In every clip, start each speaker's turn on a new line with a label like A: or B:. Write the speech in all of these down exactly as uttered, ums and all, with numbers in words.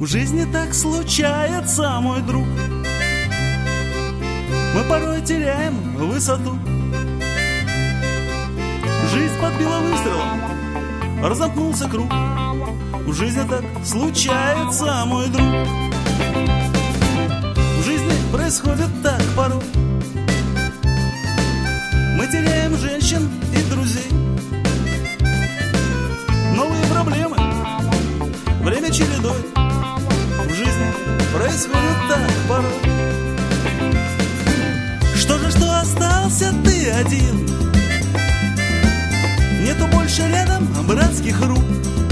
A: В жизни так случается, мой друг. Мы порой теряем высоту. Жизнь подбила выстрелом, разомкнулся круг. В жизни так случается, мой друг. В жизни происходит так порой. Мы теряем женщин и друзей. Новые проблемы, время чередой. В жизни происходит так порой. Что же, что остался ты один? Нету больше рядом братских рук.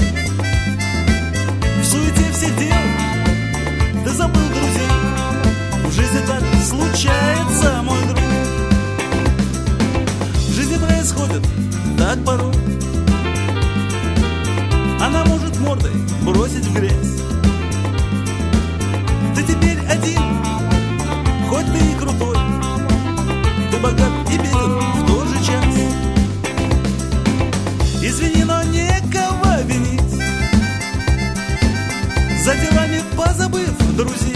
A: В суете всех дел ты забыл друзей. В жизни так случается, мой друг. В жизни происходит так порой. Она может мордой бросить в грязь. Ты теперь один, хоть ты и крутой. Ты богат и беден в тот же час. Извини, но некого винить, за делами позабыв друзей.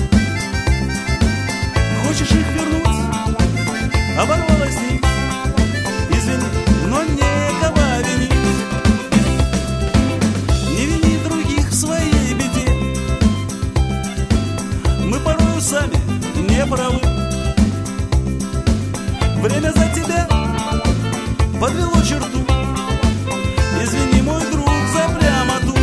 A: Хочешь их вернуть, оборвалась нить. Извини, но некого винить. Не вини других в своей беде. Мы порою сами не правы. Время за тебя подвело черту. Извини, мой друг, за прямоту.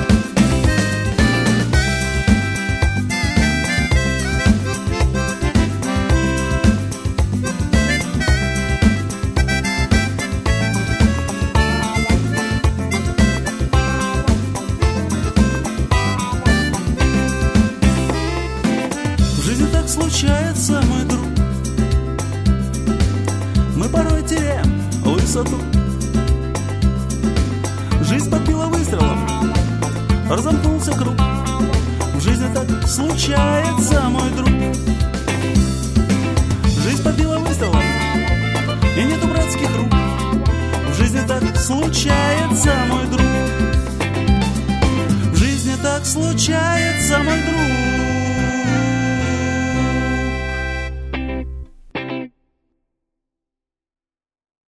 A: В жизни так случается, мой друг. Мы порой теряем высоту. Жизнь подбила выстрелом, разомкнулся круг. В жизни так случается.